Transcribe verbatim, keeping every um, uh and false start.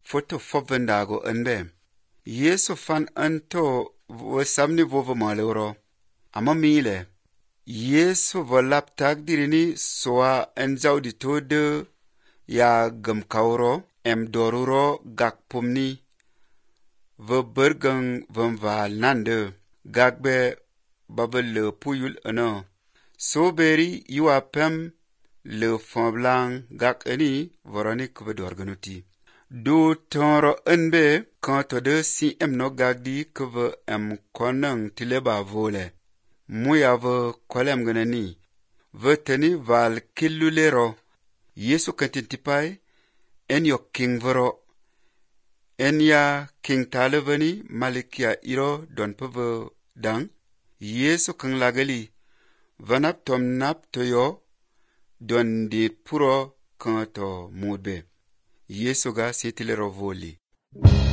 foto fobvendago enbe. Yesu fan anto wo samni vovo maloro. Amma mile. Yesu volap tagdirini soa enzaudi tode ya gamkauro em doruro gakpumni. Ve bergang vemval nande gagbe babel le puyul ano. Soberi yua pem le famblang gak eni vorani kvedorganuti. Du tonro enbe kanto de si em no gagdi kve em konang tileba vole. Muya ve kolem ganani. Veteni val killulero. Yesu kantintipai en yok king vero. En ya king talevani malikia iro don peve dang. Yesu kang lagali. Vanap tom nap toyo don di puro kanto mudbe. Yesu ga sitilero voli.